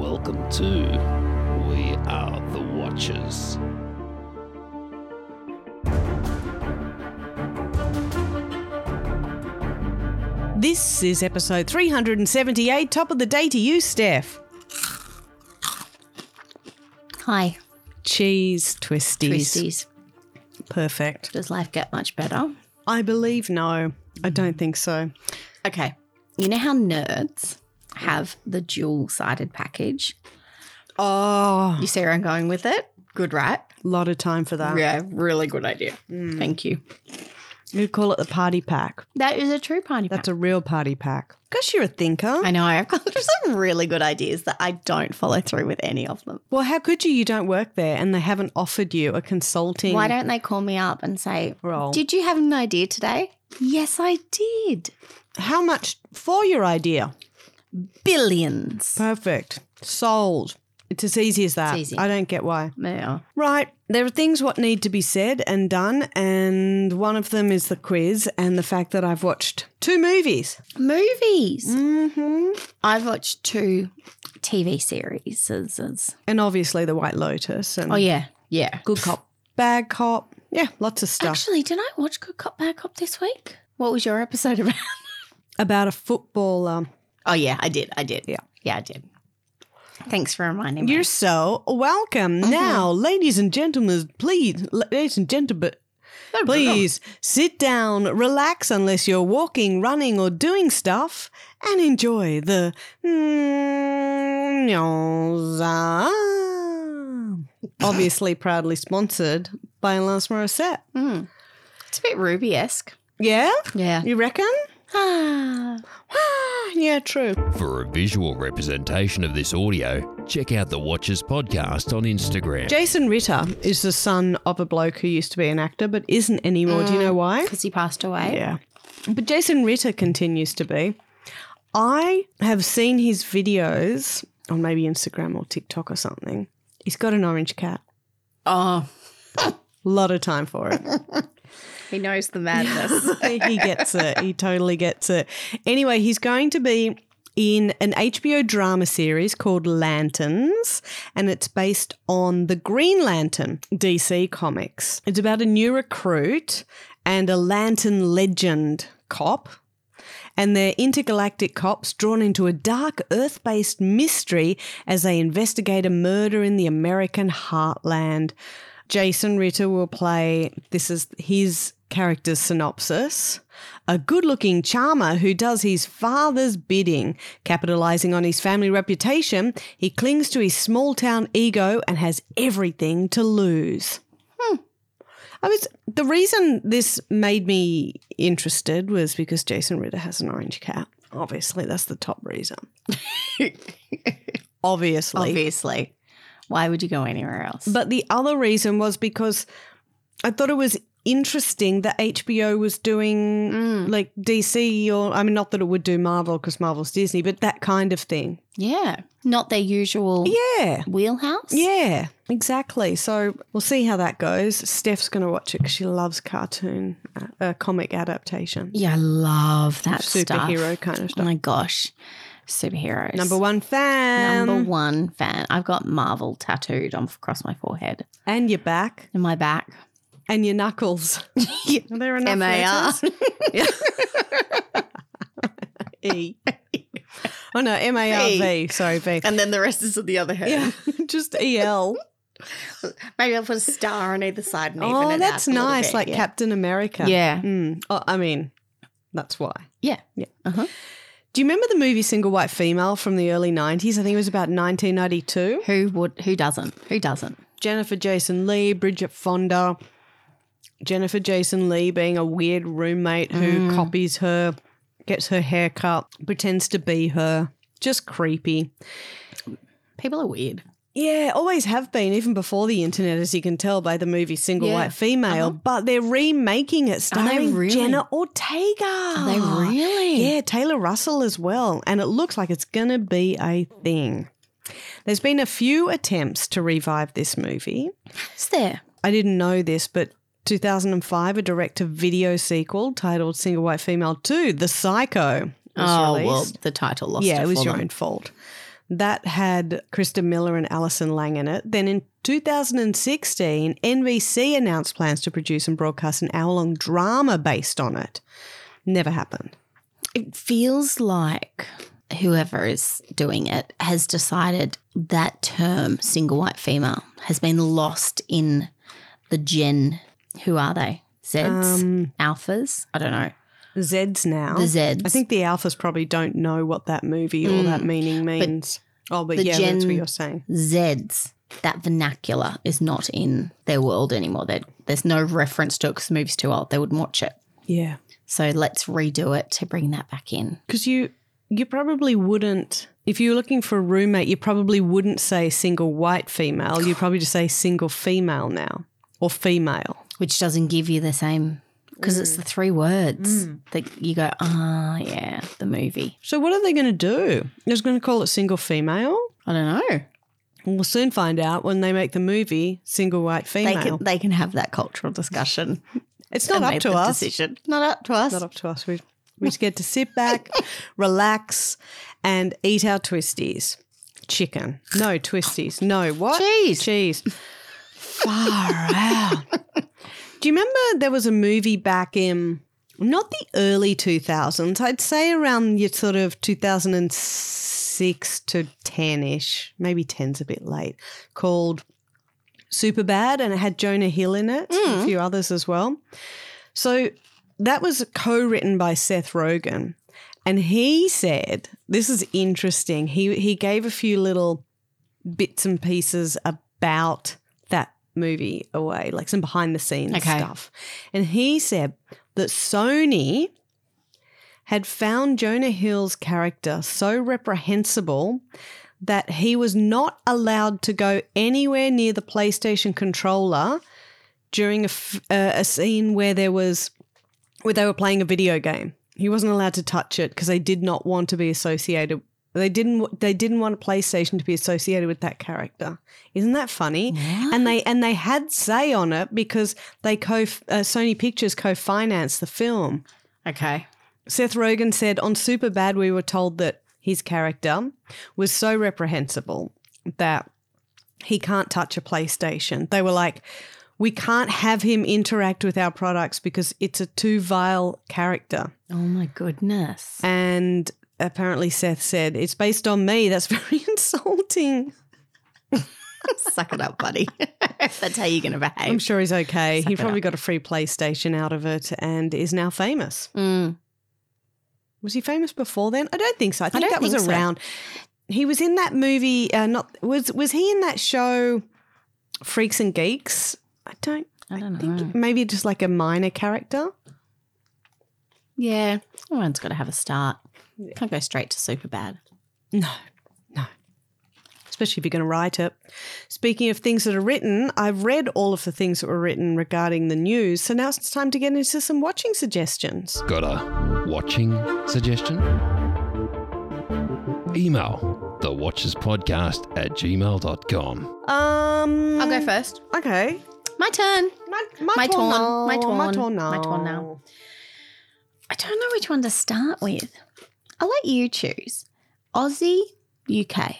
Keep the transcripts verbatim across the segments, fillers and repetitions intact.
Welcome to We Are the Watchers. This is episode three hundred seventy-eight. Top of the day to you, Steph. Hi. Cheese twisties. Twisties. Perfect. Does life get much better? I believe no. I don't think so. Okay. You know how nerds have the dual-sided package? Oh, You see where I'm going with it? Good, right? a lot of time for that. Yeah, really good idea. Thank you. You'd call it the party pack. That is a true party pack. That's a real party pack. Because you're a thinker. I know. I've got some really good ideas that I don't follow through with any of them. Well, how could you? You don't work there and they haven't offered you a consulting. Why don't they call me up and say, Roll. did you have an idea today? Yes, I did. How much for your idea? Billions. Perfect. Sold. It's as easy as that. It's easy. I don't get why. Yeah. Right. There are things what need to be said and done, and one of them is the quiz and the fact that I've watched two movies. Movies. Mm-hmm. I've watched two T V series. And obviously The White Lotus and Oh, yeah. Yeah. Good Cop, Bad Cop. Yeah, lots of stuff. Actually, did I watch Good Cop, Bad Cop this week? What was your episode about? About a footballer. Oh, yeah, I did. I did. Yeah. Yeah, I did. Thanks for reminding me. You're so welcome. Mm-hmm. Now, ladies and gentlemen, please, ladies and gentlemen, please sit down, relax unless you're walking, running or doing stuff and enjoy the mm, Nyoza. Obviously proudly sponsored by Alanis Morissette. Mm. It's a bit Ruby-esque. Yeah? Yeah. You reckon? Ah. Yeah, true. For a visual representation of this audio, check out the Watchers podcast on Instagram. Jason Ritter is the son of a bloke who used to be an actor but isn't anymore. Do you know why? Because he passed away. Yeah. But Jason Ritter continues to be. I have seen his videos on maybe Instagram or TikTok or something. He's got an orange cat. Oh. A lot of time for it. He knows the madness. He gets it. He totally gets it. Anyway, he's going to be in an H B O drama series called Lanterns, and it's based on the Green Lantern D C comics. It's about a new recruit and a lantern legend cop, and they're intergalactic cops drawn into a dark Earth-based mystery as they investigate a murder in the American heartland. Jason Ritter will play, this is his character's synopsis, a good-looking charmer who does his father's bidding. Capitalising on his family reputation, he clings to his small-town ego and has everything to lose. Hmm. I was the reason this made me interested was because Jason Ritter has an orange cat. Obviously, that's the top reason. Obviously. Obviously. Why would you go anywhere else? But the other reason was because I thought it was interesting that H B O was doing Mm. like D C or, I mean, not that it would do Marvel because Marvel's Disney, but that kind of thing. Yeah. Not their usual Yeah. wheelhouse. Yeah, exactly. So we'll see how that goes. Steph's going to watch it because she loves cartoon, uh, comic adaptation. Yeah, I love that Superhero stuff. kind of Oh stuff. my gosh. Superheroes. Number one fan. Number one fan. I've got Marvel tattooed on across my forehead. And your back. In my back. And your knuckles. Are there enough M A R. letters? E. Oh, no, M A R V. Sorry, V. And then the rest is on the other hand. Yeah, just E L. Maybe I'll put a star on either side and even Oh, it that's out a little nice, bit, like yeah. Captain America. Yeah. Mm. Oh, I mean, that's why. Yeah. Yeah. Uh-huh. Do you remember the movie Single White Female from the early nineties? I think it was about nineteen ninety-two. Who would? Who doesn't? Who doesn't? Jennifer Jason Leigh, Bridget Fonda. Jennifer Jason Leigh being a weird roommate who Mm. copies her, gets her hair cut, pretends to be her. Just creepy. People are weird. Yeah, always have been, even before the internet, as you can tell by the movie Single Yeah. White Female. Uh-huh. But they're remaking it, starring really? Jenna Ortega. Are they really? Yeah, Taylor Russell as well. And it looks like it's going to be a thing. There's been a few attempts to revive this movie. Is there? I didn't know this, but two thousand five, a direct-to-video sequel titled Single White Female two, The Psycho, was Oh, released. well, the title lost Yeah, it it was for your them. own fault. That had Krista Miller and Alison Lang in it. Then in two thousand sixteen, N B C announced plans to produce and broadcast an hour-long drama based on it. Never happened. It feels like whoever is doing it has decided that term, single white female, has been lost in the gen. Who are they? Zeds? Um, Alphas? I don't know. Zeds now. The Zeds. I think the alphas probably don't know what that movie or that meaning means. oh, but the yeah, Gen that's what you're saying. Zeds, that vernacular is not in their world anymore. They're, there's no reference to it because the movie's too old. They wouldn't watch it. Yeah. So let's redo it to bring that back in. Because you, you probably wouldn't, if you were looking for a roommate, you probably wouldn't say single white female. You'd probably just say single female now or female. Which doesn't give you the same, because mm. it's the three words mm. that you go, ah, oh, yeah, the movie. So what are they going to do? They're just going to call it single female? I don't know. We'll soon find out when they make the movie single white female. They can, they can have that cultural discussion. It's not up to us. Decision. Not up to us. Not up to us. We, we just get to sit back, relax, and eat our twisties. Chicken. No, twisties. No, what? Cheese. Cheese. Far out. Do you remember there was a movie back in, not the early two thousands, I'd say around your sort of two thousand six to ten-ish, maybe ten's a bit late, called Superbad, and it had Jonah Hill in it, mm. and a few others as well. So that was co-written by Seth Rogen, and he said, this is interesting, he he gave a few little bits and pieces about that movie away, like some behind the scenes okay. stuff. And he said that Sony had found Jonah Hill's character so reprehensible that he was not allowed to go anywhere near the PlayStation controller during a, f- uh, a scene where there was where they were playing a video game. He wasn't allowed to touch it because they did not want to be associated. They didn't. They didn't want a PlayStation to be associated with that character. Isn't that funny? What? And they and they had say on it because they co uh, Sony Pictures co-financed the film. Okay. Seth Rogen said on Superbad, we were told that his character was so reprehensible that he can't touch a PlayStation. They were like, we can't have him interact with our products because it's a too vile character. Oh my goodness. And apparently Seth said, it's based on me. That's very insulting. Suck it up, buddy. That's how you're going to behave. I'm sure he's okay. Suck he it probably up. got a free PlayStation out of it and is now famous. Mm. Was he famous before then? I don't think so. I think I don't that was think so. around. He was in that movie. Uh, not was was he in that show Freaks and Geeks? I don't. I don't think know. Maybe just like a minor character. Yeah. Everyone's got to have a start. Can't go straight to Superbad. No, no. Especially if you're going to write it. Speaking of things that are written, I've read all of the things that were written regarding the news, so now it's time to get into some watching suggestions. Got a watching suggestion? Email the watchers podcast at gmail dot com. Um, I'll go first. Okay. My turn. My, my, My turn turn. now. My turn. My turn now. My turn now. I don't know which one to start with. I'll let you choose. Aussie, U K.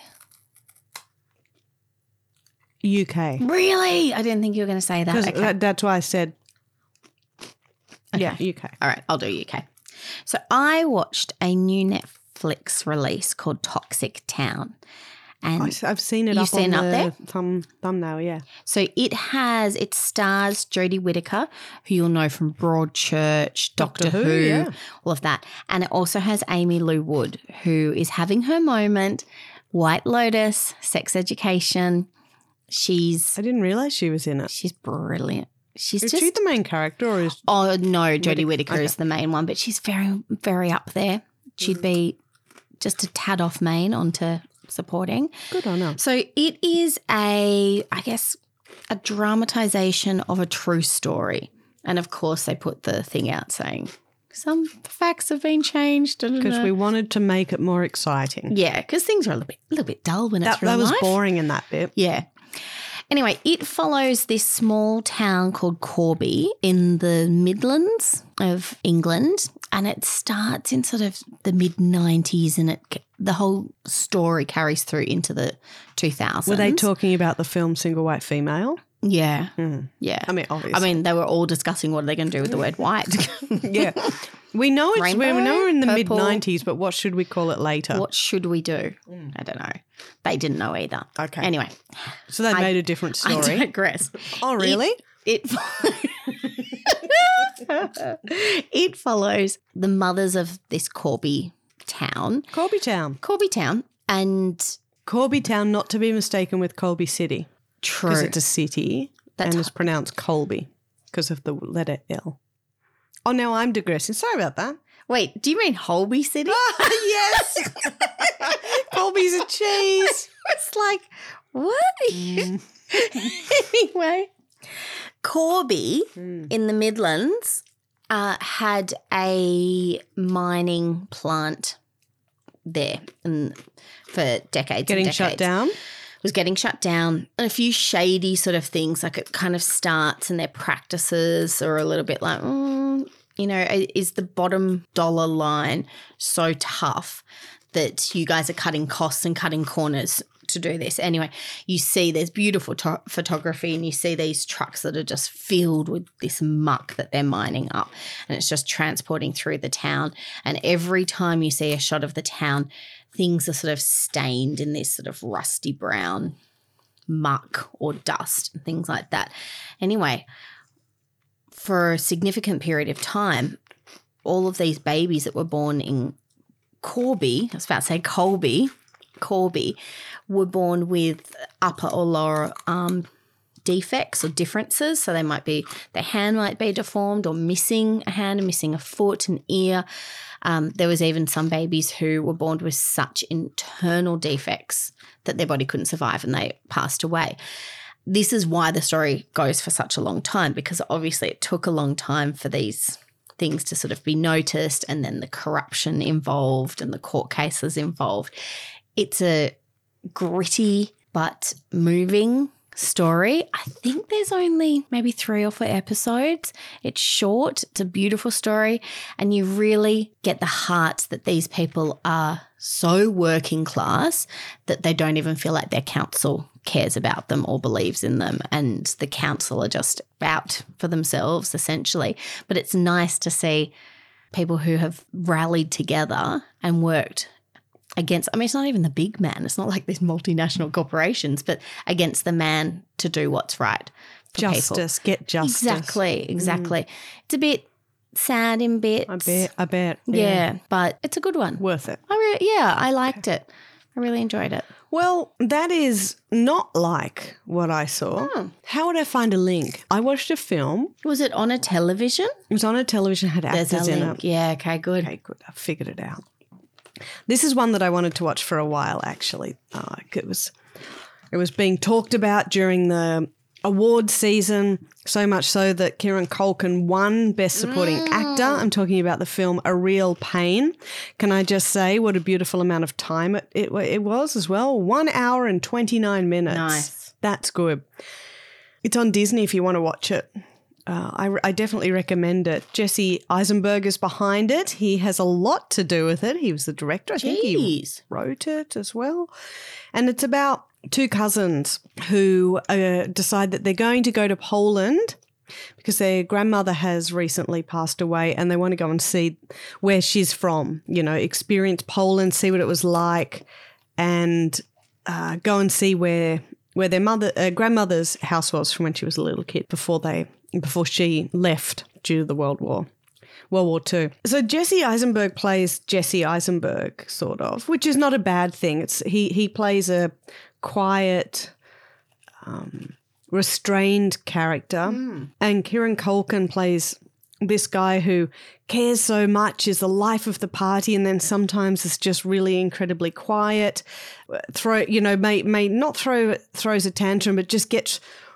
U K. Really? I didn't think you were going to say that. Because Okay. that, that's why I said, Okay. yeah, U K. All right, I'll do U K. So I watched a new Netflix release called Toxic Town. And I- I've seen it You've up seen on it the up there? thumb, thumbnail, yeah. so it has, it stars Jodie Whittaker, who you'll know from Broadchurch, Doctor, Doctor Who, Who, yeah. all of that. And it also has Amy Lou Wood, who is having her moment, White Lotus, Sex Education. She's I didn't realise she was in it. she's brilliant. She's Is just she the main character or is Oh no, Jodie Whittaker okay. is the main one, but she's very, very up there. She'd be just a tad off main onto supporting. good on her? So it is a, I guess, a dramatisation of a true story. And of course they put the thing out saying some facts have been changed. Because we wanted to make it more exciting. Yeah, because things are a little bit, a little bit dull when That, it's real that was life. boring in that bit. Yeah. Anyway, it follows this small town called Corby in the Midlands of England, and it starts in sort of the mid nineties, and it the whole story carries through into the two thousands. Were they talking about the film Single White Female? Yeah. Mm. Yeah. I mean, obviously. I mean, they were all discussing what are they going to do with the word white. Yeah. We know it's Rainbow, we know we're in the mid purple. nineties, but what should we call it later? What should we do? I don't know. They didn't know either. Okay. Anyway, So they I- made a different I story. digress. Oh, really? It it follows the mothers of this Corby town, Corby Town. Corby town, and Corby Town, not to be mistaken with Colby City, true. because it's a city That's and it's pronounced Colby because of the letter L. Oh, now I'm digressing. Sorry about that. Wait, do you mean Holby City? Yes. Colby's a cheese. It's like what? Anyway, Corby in the Midlands uh, had a mining plant there and for decades. Getting and decades. shut down. Was getting shut down, and a few shady sort of things, like it kind of starts and their practices are a little bit like, mm, you know, is the bottom dollar line so tough that you guys are cutting costs and cutting corners to do this? Anyway, you see there's beautiful to- photography and you see these trucks that are just filled with this muck that they're mining up, and it's just transporting through the town. And every time you see a shot of the town, things are sort of stained in this sort of rusty brown muck or dust and things like that. Anyway, for a significant period of time, all of these babies that were born in Corby, I was about to say Colby, Corby, were born with upper or lower arm defects or differences. So they might be, their hand might be deformed or missing a hand and missing a foot, an ear. Um, there was even some babies who were born with such internal defects that their body couldn't survive and they passed away. This is why the story goes for such a long time, because obviously it took a long time for these things to sort of be noticed, and then the corruption involved and the court cases involved. It's a gritty but moving story. I think there's only maybe three or four episodes. It's short. It's a beautiful story, and you really get the heart that these people are so working class that they don't even feel like their council cares about them or believes in them, and the council are just out for themselves essentially. But it's nice to see people who have rallied together and worked against, I mean, it's not even the big man. It's not like these multinational corporations, but against the man to do what's right for Justice. people. Get justice. Exactly, exactly. Mm. It's a bit sad in bits. I bet. I bet. Yeah, Yeah. but it's a good one. Worth it. I re- yeah, I liked it. I really enjoyed it. Well, that is not like what I saw. Oh. How would I find a link? I watched a film. Was it on a television? It was on a television, had There's actors a in link. it. Yeah, okay, good. Okay, good. I figured it out. This is one that I wanted to watch for a while, actually. Uh, it was it was being talked about during the award season, so much so that Kieran Culkin won Best Supporting Mm. Actor. I'm talking about the film A Real Pain. Can I just say what a beautiful amount of time it, it, it was as well? One hour and twenty-nine minutes. Nice. That's good. It's on Disney if you want to watch it. Uh, I, I definitely recommend it. Jesse Eisenberg is behind it. He has a lot to do with it. He was the director. I think he Jeez. wrote it as well. And it's about two cousins who uh, decide that they're going to go to Poland because their grandmother has recently passed away and they want to go and see where she's from, you know, experience Poland, see what it was like, and uh, go and see where where their mother, uh, grandmother's house was from when she was a little kid before they before she left due to the World War. World War Two. So Jesse Eisenberg plays Jesse Eisenberg, sort of, which is not a bad thing. It's he he plays a quiet, um, restrained character, mm. and Kieran Culkin plays this guy who cares so much, is the life of the party, and then sometimes is just really incredibly quiet. Throw you know may may not throw throws a tantrum, but just gets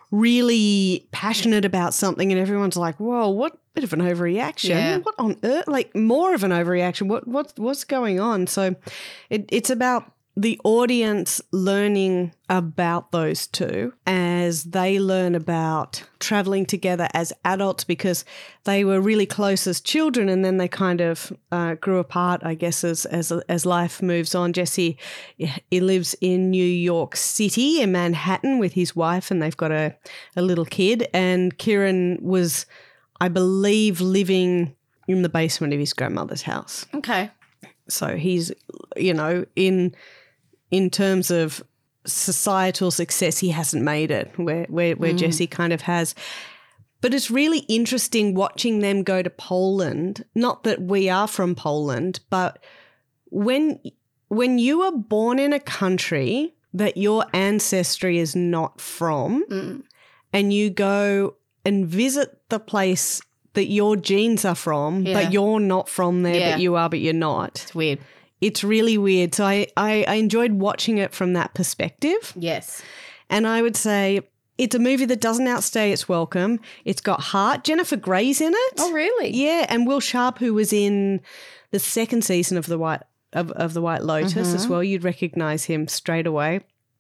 really passionate about something, and everyone's like, "Whoa, what bit of an overreaction? Yeah. What on earth? Like more of an overreaction? What what what's going on?" So, it, it's about the audience learning about those two as they learn about traveling together as adults, because they were really close as children and then they kind of uh, grew apart, I guess, as, as as life moves on. Jesse, he lives in New York City, in Manhattan, with his wife, and they've got a, a little kid. And Kieran was, I believe, living in the basement of his grandmother's house. Okay. So he's, you know, in in terms of societal success, he hasn't made it where where, where mm. Jesse kind of has. But it's really interesting watching them go to Poland. Not that we are from Poland, but when when you are born in a country that your ancestry is not from, mm. and you go and visit the place that your genes are from, yeah. but you're not from there, yeah. but you are, but you're not. It's weird. It's really weird. So I, I, I enjoyed watching it from that perspective. Yes. And I would say it's a movie that doesn't outstay its welcome. It's got heart. Jennifer Grey's in it. Oh, really? Yeah, and Will Sharp, who was in the second season of the White of, of the White Lotus mm-hmm. as well. You'd recognise him straight away.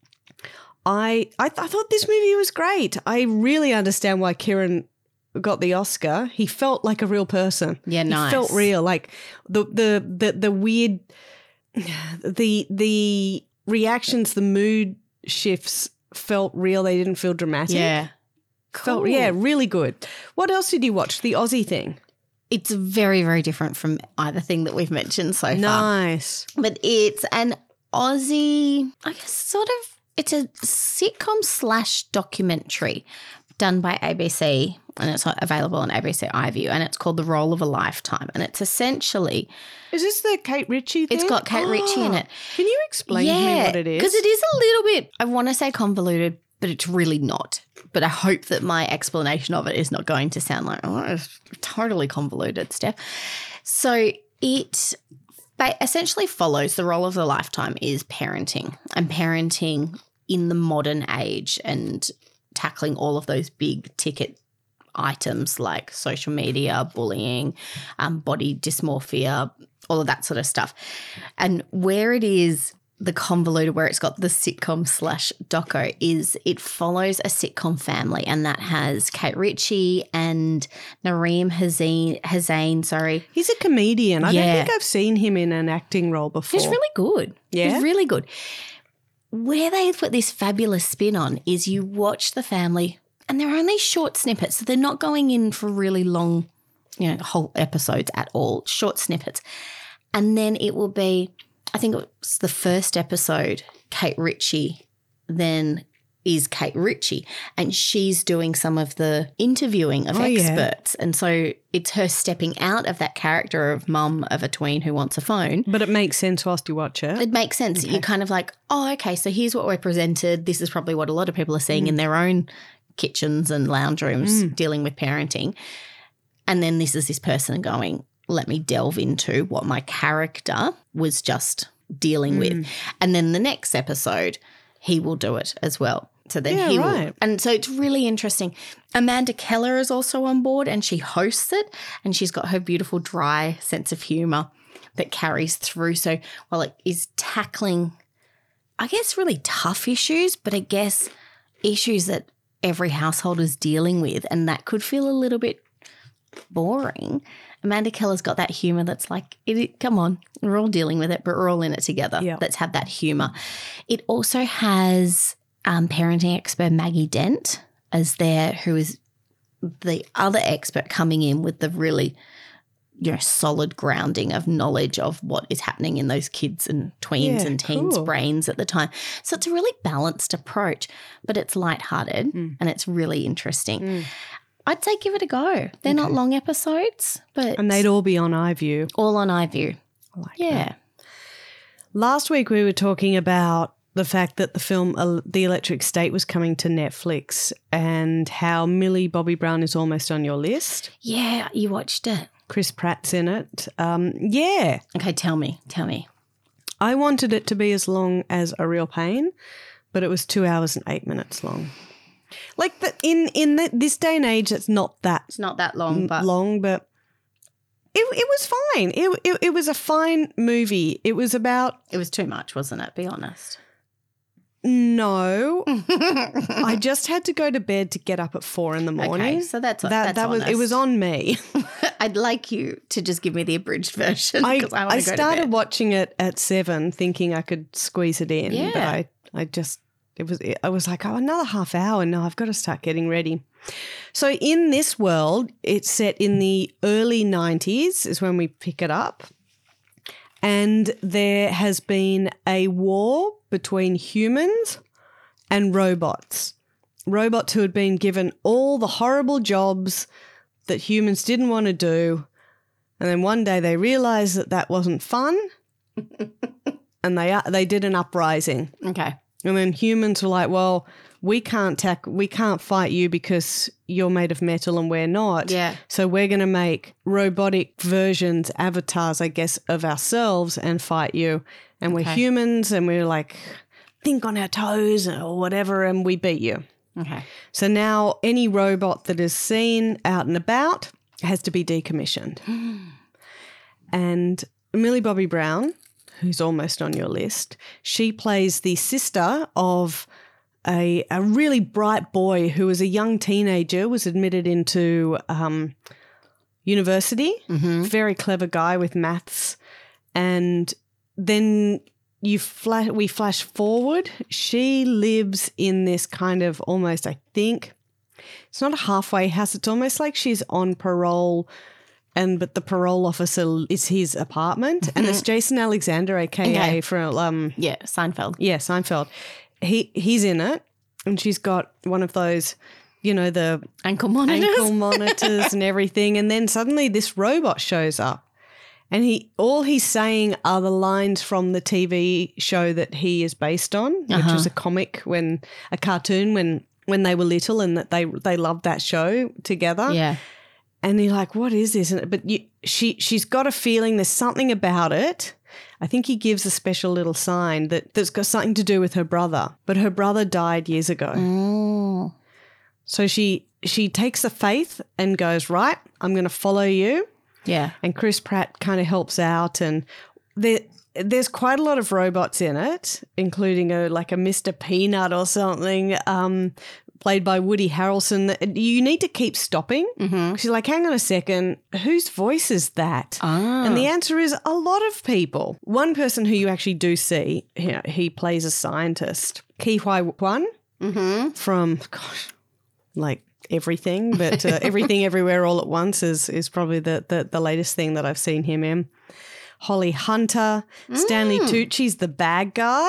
I, I I thought this movie was great. I really understand why Kieran got the Oscar. He felt like a real person. Yeah, nice. He felt real. Like the the the the weird the the reactions, the mood shifts felt real. They didn't feel dramatic. Yeah. Felt cool. yeah, really good. What else did you watch? The Aussie thing. It's very, very different from either thing that we've mentioned so far. Nice. But it's an Aussie, I guess sort of, it's a sitcom slash documentary done by A B C, and it's available on A B C iView, and it's called The Role of a Lifetime, and it's essentially... Is this the Kate Ritchie thing? It's got Kate oh, Ritchie in it. Can you explain yeah, to me what it is? Because it is a little bit, I want to say convoluted, but it's really not. But I hope that my explanation of it is not going to sound like, oh, it's totally convoluted, Steph. So it essentially follows, the role of a lifetime is parenting, and parenting in the modern age and tackling all of those big ticket items like social media, bullying, um, body dysmorphia, all of that sort of stuff. And where it is the convoluted, where it's got the sitcom slash doco, is it follows a sitcom family, and that has Kate Ritchie and Nareem Hussain, Hussain, sorry. He's a comedian. I yeah. don't think I've seen him in an acting role before. He's really good. Yeah? He's really good. Where they put this fabulous spin on is you watch the family, and they're only short snippets, so they're not going in for really long, you know, whole episodes at all, short snippets. And then it will be, I think it was the first episode, Kate Ritchie then is Kate Ritchie, and she's doing some of the interviewing of oh, experts. Yeah. And so it's her stepping out of that character of mum of a tween who wants a phone. But it makes sense whilst you watch it. It makes sense. Okay. You're kind of like, oh, okay, so here's what we're presented. This is probably what a lot of people are seeing mm. in their own kitchens and lounge rooms mm. dealing with parenting. And then this is this person going, let me delve into what my character was just dealing mm. with. And then the next episode, he will do it as well. So then yeah, he right. will. And so it's really interesting. Amanda Keller is also on board, and she hosts it, and she's got her beautiful dry sense of humour that carries through. So while it is tackling, I guess, really tough issues, but I guess issues that every household is dealing with, and that could feel a little bit boring, Amanda Keller's got that humour that's like, it, come on, we're all dealing with it, but we're all in it together. Yep. Let's have that humour. It also has um, parenting expert Maggie Dent as there, who is the other expert coming in with the really, you know, solid grounding of knowledge of what is happening in those kids and tweens yeah, and teens' cool. brains at the time. So it's a really balanced approach, but it's lighthearted mm. and it's really interesting. Mm. I'd say give it a go. They're okay. not long episodes, but and they'd all be on iView. All on iView. I like yeah. that. Last week we were talking about the fact that the film uh, The Electric State was coming to Netflix, and how Millie Bobby Brown is almost on your list. Yeah, you watched it. Chris Pratt's in it. Um, yeah. Okay, tell me. Tell me. I wanted it to be as long as A Real Pain, but it was two hours and eight minutes long. Like the, in in the, this day and age, it's not that it's not that long, but long, but It, it was fine. It, it it was a fine movie. It was about It was too much, wasn't it? Be honest. no. I just had to go to bed to get up at four in the morning. Okay, so that's that. that's that was it honest. was on me. I'd like you to just give me the abridged version I, because I, want I to go started to bed. watching it at seven, thinking I could squeeze it in. Yeah. But I, I just it was I was like, oh, another half hour. No, I've got to start getting ready. So in this world, it's set in the early nineties is when we pick it up. And there has been a war between humans and robots. Robots who had been given all the horrible jobs that humans didn't want to do. And then one day they realized that that wasn't fun. And they they did an uprising. Okay. And then humans were like, well, we can't tack, we can't fight you because you're made of metal and we're not. Yeah. So we're going to make robotic versions, avatars, I guess, of ourselves and fight you. And we're Okay. humans and we're like, think on our toes or whatever, and we beat you. Okay. So now any robot that is seen out and about has to be decommissioned. And Millie Bobby Brown, who's almost on your list, she plays the sister of a, a really bright boy who was a young teenager, was admitted into um, university, very clever guy with maths. And then you flash, we flash forward. She lives in this kind of almost, I think, it's not a halfway house. It's almost like she's on parole, and but the parole officer is his apartment. And it's Jason Alexander, aka Okay. from um, Yeah, Seinfeld. yeah, Seinfeld. He he's in it, and she's got one of those, you know, the Ankle monitors. ankle monitors and everything. And then suddenly this robot shows up, and he all he's saying are the lines from the T V show that he is based on, which Uh-huh. was a comic when a cartoon when when they were little, and that they they loved that show together. Yeah. And you're like, what is this? And, but you, she, she's got a feeling there's something about it. I think he gives a special little sign that, that's got something to do with her brother. But her brother died years ago. Oh. So she she takes the faith and goes, right, I'm going to follow you. Yeah. And Chris Pratt kind of helps out. And there, there's quite a lot of robots in it, including a like a Mister Peanut or something, um, played by Woody Harrelson. You need to keep stopping because you're like, hang on a second, whose voice is that? Ah. And the answer is a lot of people. One person who you actually do see, you know, he plays a scientist, Ki Hwai Kwan from, gosh, like everything, but uh, Everything Everywhere All at Once is is probably the, the, the latest thing that I've seen him in. Holly Hunter, Stanley Tucci's the bad guy.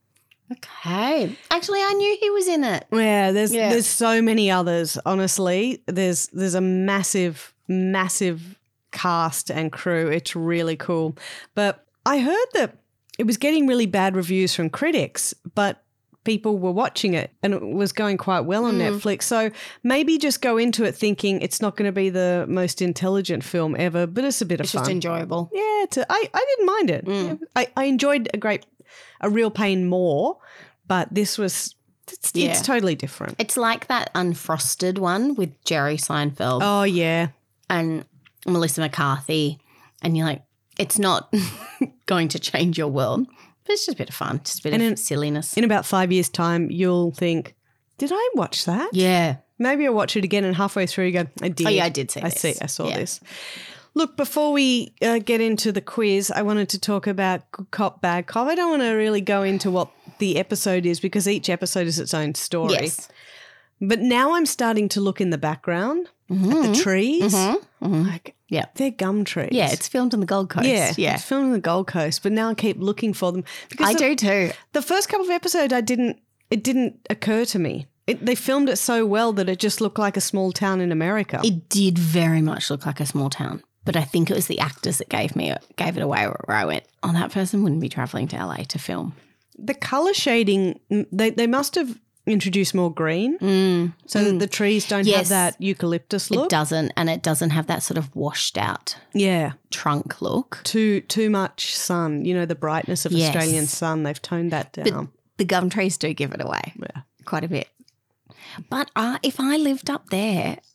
Okay. Actually, I knew he was in it. Yeah, there's Yeah. there's so many others. Honestly, there's there's a massive massive cast and crew. It's really cool. But I heard that it was getting really bad reviews from critics, but people were watching it and it was going quite well on Netflix. So maybe just go into it thinking it's not going to be the most intelligent film ever, but it's a bit of It's fun. just enjoyable. Yeah, it's a, I, I didn't mind it. Yeah, I, I enjoyed a great, a Real Pain more, but this was, it's, Yeah. it's totally different. It's like that Unfrosted one with Jerry Seinfeld Oh, yeah. and Melissa McCarthy. And you're like, it's not going to change your world, but it's just a bit of fun, just a bit And of in- silliness. In about five years' time, you'll think, did I watch that? Yeah. Maybe I'll watch it again and halfway through you go, I did. Oh, yeah, I did see I this. see. I saw Yeah. this. Look, before we uh, get into the quiz, I wanted to talk about Good Cop, Bad Cop. I don't want to really go into what the episode is because each episode is its own story. Yes. But now I'm starting to look in the background at the trees. Like, Yeah. they're gum trees. Yeah, it's filmed on the Gold Coast. yeah, Yeah. it's filmed on the Gold Coast, but now I keep looking for them because I the, do too. the first couple of episodes, I didn't. It didn't occur to me. It, they filmed it so well that it just looked like a small town in America. It did very much look like a small town, but I think it was the actors that gave me gave it away where I went, oh, that person wouldn't be traveling to L A to film. The color shading, mm, they they must have introduced more green so that the trees don't have Yes. that eucalyptus It look. doesn't, and it doesn't have that sort of washed out Yeah, trunk look. too too much sun. You know, the brightness of Yes. Australian sun. They've toned that down. The gum trees do give it away Yeah. quite a bit. But uh, if I lived up there,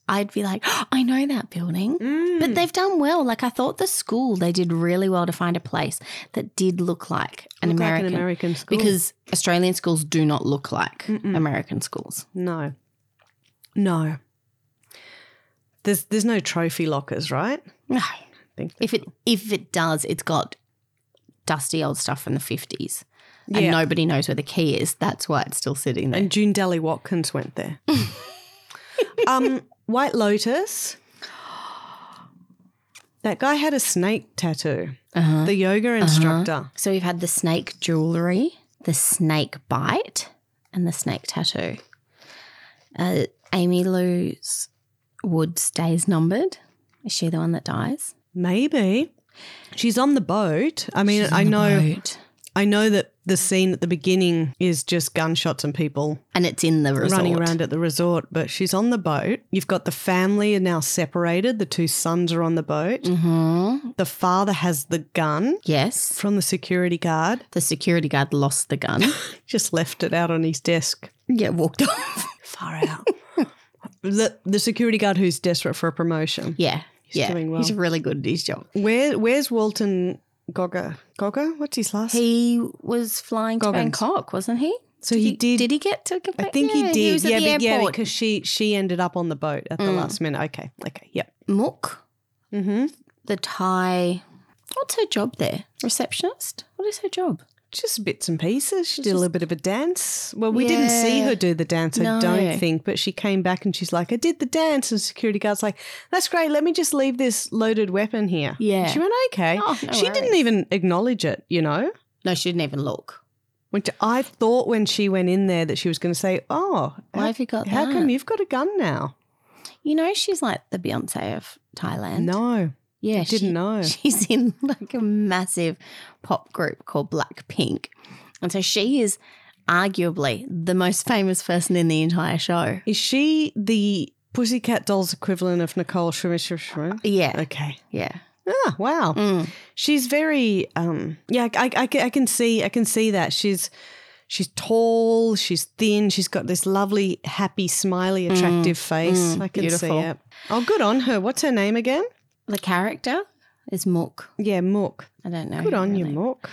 I'd be like, oh, I know that building. Mm. But they've done well. Like I thought the school, they did really well to find a place that did look like an Look like American. an American school. Because Australian schools do not look like Mm-mm. American schools. No. No. There's there's no trophy lockers, right? No. I think If it if it does, it's got dusty old stuff from the fifties. And Yeah. nobody knows where the key is. That's why it's still sitting there. And June Dally Watkins went there. um, White Lotus. That guy had a snake tattoo. Uh-huh. The yoga instructor. So we've had the snake jewellery, the snake bite, and the snake tattoo. Uh, Amy Lou's Wood's days numbered. Is she the one that dies? Maybe. She's on the boat. I mean, She's I on the know boat. I know that the scene at the beginning is just gunshots and people And it's in the resort. running around at the resort, but she's on the boat. You've got the family are now separated. The two sons are on the boat. Mm-hmm. The father has the gun Yes. from the security guard. The security guard lost the gun. Just left it out on his desk. yeah, walked off. Far out. the the security guard who's desperate for a promotion. Yeah. He's yeah. doing well. He's really good at his job. Where where's Walton Gogger? Gogger? What's his last? He was flying Goggins. to Bangkok, wasn't he? So he did- Did he get to? I think yeah, he did. was at yeah, the but yeah, airport. because she she ended up on the boat at the Mm. last minute. Okay. Okay. Yep. Mook, Mm-hmm. the Thai. What's her job there? Receptionist. What is her job? Just bits and pieces. She did a little bit of a dance. Well, we didn't see Yeah. her do the dance, I No. don't think, but she came back and she's like, I did the dance. And security guard's like, that's great. Let me just leave this loaded weapon here. Yeah. She went, okay. Oh, no she worries. didn't even acknowledge it, you know, No, she didn't even look. which I thought when she went in there that she was going to say, oh, Why how, have you got how that? come you've got a gun now? You know, she's like the Beyonce of Thailand. No. yeah, didn't she- know. She's in like a massive pop group called Blackpink, and so she is arguably the most famous person in the entire show. Is she the Pussycat Dolls equivalent of Nicole Schumacher? Yeah, Okay. yeah. Ah, wow. Mm. She's very, um, yeah, I, I, I can see, I can see that. She's, she's tall, she's thin, she's got this lovely, happy, smiley, attractive face. mm, I can beautiful. see it. Oh, good on her. What's her name again? The character is Mook. Yeah, Mook. I don't know. Good on you, really. Mook.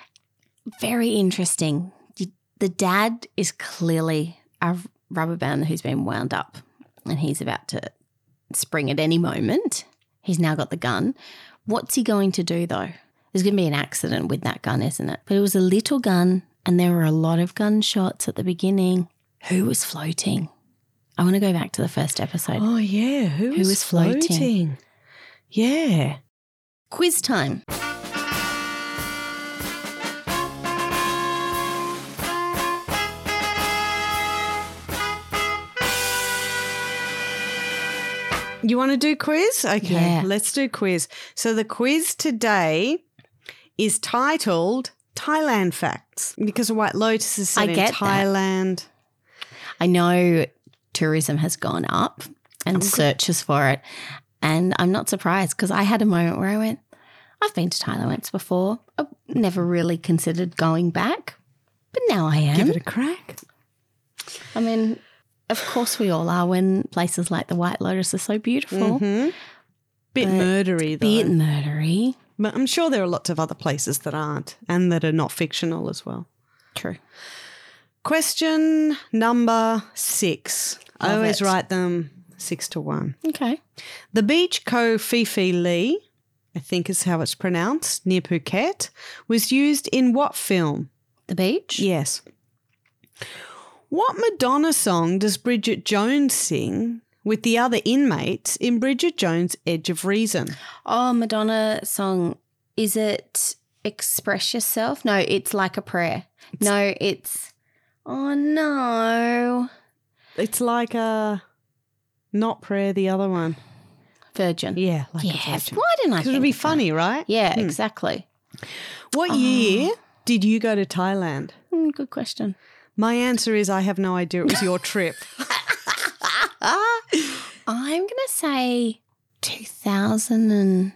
Very interesting. The dad is clearly a rubber band who's been wound up, and he's about to spring at any moment. He's now got the gun. What's he going to do, though? There's going to be an accident with that gun, isn't it? But it was a little gun, and there were a lot of gunshots at the beginning. Who was floating? I want to go back to the first episode. Oh, yeah. Who, Who was, was floating? floating? Yeah. Quiz time. You want to do quiz? Okay, Yeah. let's do quiz. So the quiz today is titled Thailand Facts because White Lotus is set I in get that. Thailand. I know tourism has gone up and searches for it. And I'm not surprised because I had a moment where I went, I've been to Thailand once before. I've never really considered going back, but now I am. Give it a crack. I mean, of course we all are when places like the White Lotus are so beautiful. Mm-hmm. Bit But murdery though. Bit murdery. But I'm sure there are lots of other places that aren't and that are not fictional as well. True. Question number six. I Love always it. write them six to one. Okay. The beach Ko Phi Phi Lee, I think is how it's pronounced, near Phuket, was used in what film? The beach? Yes. What Madonna song does Bridget Jones sing with the other inmates in Bridget Jones' Edge of Reason? Oh, Madonna song. Is it Express Yourself? No, it's Like a Prayer. no, it's, oh no. It's like a, not prayer, the other one. Virgin. Yeah, like a Yeah. virgin. Why didn't I Because think it would be of that? funny, right? Yeah, Hmm. exactly. What year did you go to Thailand? Mm, good question. My answer is I have no idea. It was your trip. I'm going to say two thousand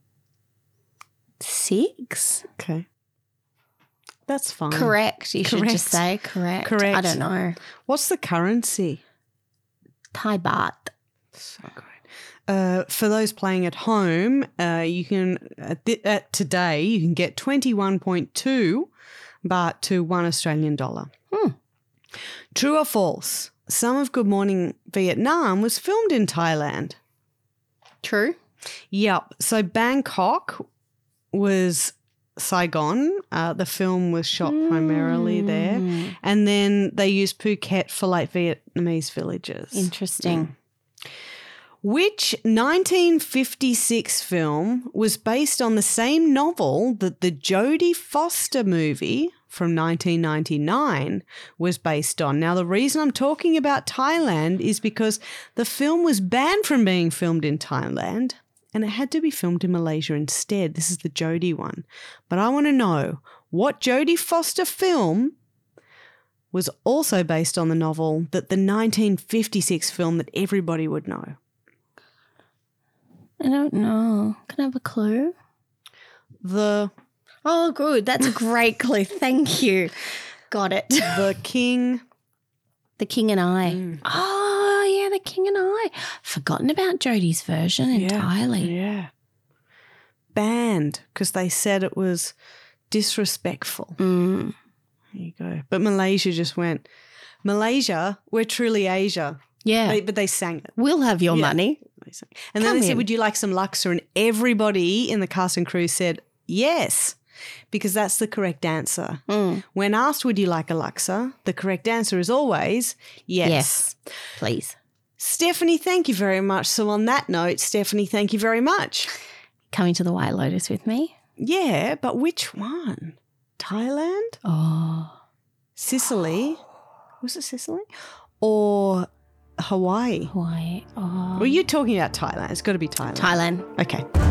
six. Okay. That's fine. Correct. You should just Correct. say correct. Correct. I don't know. What's the currency? Thai baht. So good. Uh, for those playing at home, uh, you can at, th- at today you can get twenty-one point two baht to one Australian dollar. Hmm. True or false? Some of Good Morning Vietnam was filmed in Thailand. True. Yep. So Bangkok was Saigon. Uh, the film was shot Mm. primarily there, and then they used Phuket for like Vietnamese villages. Interesting. Which nineteen fifty-six film was based on the same novel that the Jodie Foster movie from nineteen ninety-nine was based on? Now, the reason I'm talking about Thailand is because the film was banned from being filmed in Thailand and it had to be filmed in Malaysia instead. This is the Jodie one. But I want to know what Jodie Foster film was also based on the novel that the nineteen fifty-six film that everybody would know. I don't know. Can I have a clue? The Oh, good. That's a great clue. Thank you. Got it. The King. The King and I. Mm. Oh, yeah, The King and I. Forgotten about Jodie's version entirely. Yeah. Banned because they said it was disrespectful. Mm. There you go. But Malaysia just went, Malaysia, we're truly Asia. Yeah. They, but they sang it. We'll have your Yeah. money. They sang- And then Come they said, in. would you like some laksa? And everybody in the cast and crew said, yes, because that's the correct answer. Mm. When asked, would you like a laksa? The correct answer is always yes. Yes, please. Stephanie, thank you very much. So on that note, Stephanie, thank you very much. Coming to the White Lotus with me? Yeah, but which one? Thailand? Oh. Sicily? Was it Sicily? Or Hawaii? Hawaii. Oh. Well, you're talking about Thailand. It's got to be Thailand. Thailand. Okay.